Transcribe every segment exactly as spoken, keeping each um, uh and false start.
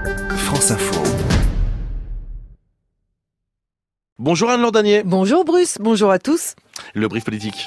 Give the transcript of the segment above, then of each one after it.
France Info. Bonjour Anne Lordanier. Bonjour Bruce, bonjour à tous. Le brief politique.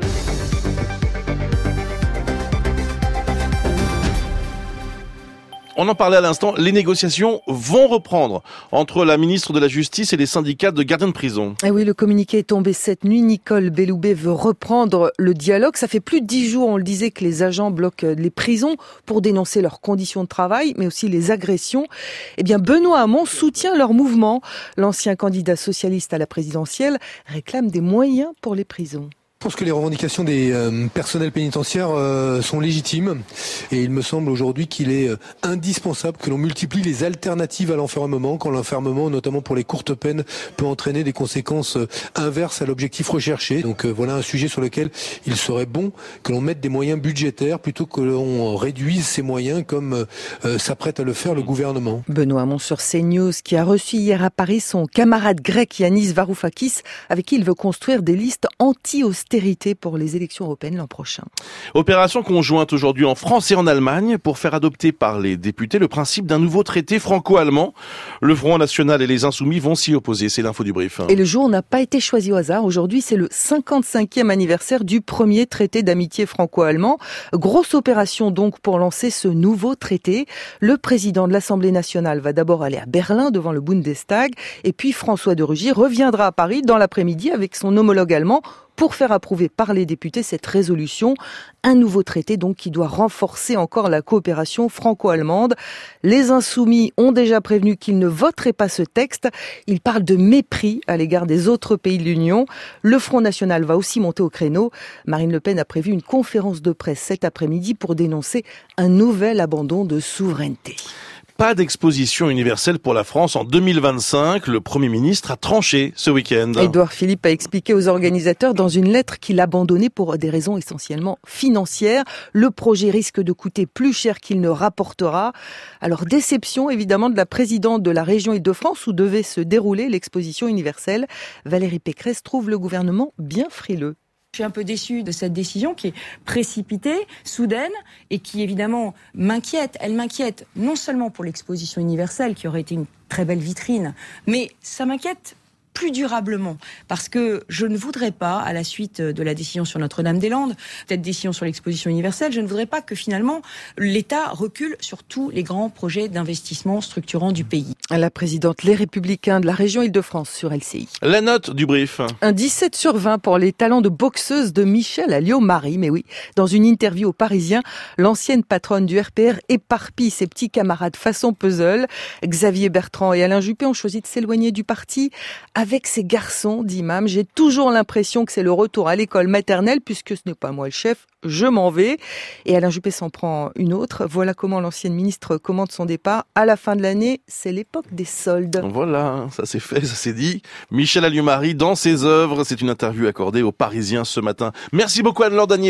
On en parlait à l'instant, les négociations vont reprendre entre la ministre de la Justice et les syndicats de gardiens de prison. Ah oui, le communiqué est tombé cette nuit. Nicole Belloubet veut reprendre le dialogue. Ça fait plus de dix jours, on le disait, que les agents bloquent les prisons pour dénoncer leurs conditions de travail, mais aussi les agressions. Eh bien, Benoît Hamon soutient leur mouvement. L'ancien candidat socialiste à la présidentielle réclame des moyens pour les prisons. Je pense que les revendications des euh, personnels pénitentiaires euh, sont légitimes et il me semble aujourd'hui qu'il est euh, indispensable que l'on multiplie les alternatives à l'enfermement quand l'enfermement, notamment pour les courtes peines, peut entraîner des conséquences euh, inverses à l'objectif recherché. Donc euh, voilà un sujet sur lequel il serait bon que l'on mette des moyens budgétaires plutôt que l'on réduise ces moyens comme euh, s'apprête à le faire le gouvernement. Benoît Hamon sur CNews qui a reçu hier à Paris son camarade grec Yanis Varoufakis avec qui il veut construire des listes anti-austérité pour les élections européennes l'an prochain. Opération conjointe aujourd'hui en France et en Allemagne pour faire adopter par les députés le principe d'un nouveau traité franco-allemand. Le Front National et les Insoumis vont s'y opposer, c'est l'info du brief. Et le jour n'a pas été choisi au hasard. Aujourd'hui, c'est le cinquante-cinquième anniversaire du premier traité d'amitié franco-allemand. Grosse opération donc pour lancer ce nouveau traité. Le président de l'Assemblée nationale va d'abord aller à Berlin devant le Bundestag et puis François de Rugy reviendra à Paris dans l'après-midi avec son homologue allemand pour faire approuver par les députés cette résolution. Un nouveau traité donc qui doit renforcer encore la coopération franco-allemande. Les Insoumis ont déjà prévenu qu'ils ne voteraient pas ce texte. Ils parlent de mépris à l'égard des autres pays de l'Union. Le Front National va aussi monter au créneau. Marine Le Pen a prévu une conférence de presse cet après-midi pour dénoncer un nouvel abandon de souveraineté. Pas d'exposition universelle pour la France en deux mille vingt-cinq. Le Premier ministre a tranché ce week-end. Édouard Philippe a expliqué aux organisateurs dans une lettre qu'il abandonnait pour des raisons essentiellement financières. Le projet risque de coûter plus cher qu'il ne rapportera. Alors déception évidemment de la présidente de la région Île-de-France où devait se dérouler l'exposition universelle. Valérie Pécresse trouve le gouvernement bien frileux. Je suis un peu déçue de cette décision qui est précipitée, soudaine et qui évidemment m'inquiète. Elle m'inquiète non seulement pour l'exposition universelle qui aurait été une très belle vitrine, mais ça m'inquiète plus durablement, parce que je ne voudrais pas, à la suite de la décision sur Notre-Dame-des-Landes, cette décision sur l'exposition universelle, je ne voudrais pas que finalement l'État recule sur tous les grands projets d'investissement structurants du pays. La présidente Les Républicains de la région Île-de-France sur L C I. La note du brief. Un dix-sept sur vingt pour les talents de boxeuse de Michèle Alliot-Marie. Mais oui, dans une interview aux Parisiens, l'ancienne patronne du R P R éparpille ses petits camarades façon puzzle. Xavier Bertrand et Alain Juppé ont choisi de s'éloigner du parti. Avec ces garçons, dit Mam, j'ai toujours l'impression que c'est le retour à l'école maternelle puisque ce n'est pas moi le chef, je m'en vais. Et Alain Juppé s'en prend une autre. Voilà comment l'ancienne ministre commente son départ. À la fin de l'année, c'est l'époque des soldes. Voilà, ça c'est fait, ça c'est dit. Michèle Alliot-Marie dans ses œuvres, c'est une interview accordée aux Parisiens ce matin. Merci beaucoup Anne Lordanier.